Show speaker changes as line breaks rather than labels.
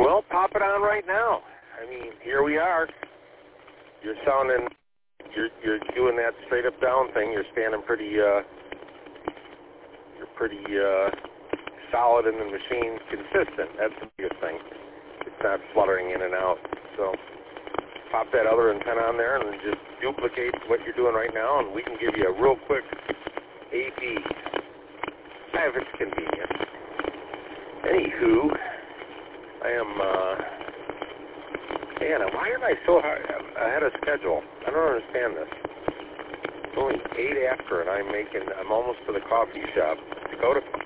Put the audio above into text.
Well, pop it on right now. I mean, here we are. You're sounding, you're doing that straight up down thing. You're standing pretty, you're pretty solid in the machine, consistent. That's the biggest thing. It's not fluttering in and out. So pop that other antenna on there and just duplicate what you're doing right now, and we can give you a real quick AP if it's convenient. Anywho, I am, man, why am I so ahead of schedule? I don't understand this. It's only 8 after, and I'm almost to the coffee shop. Dakota?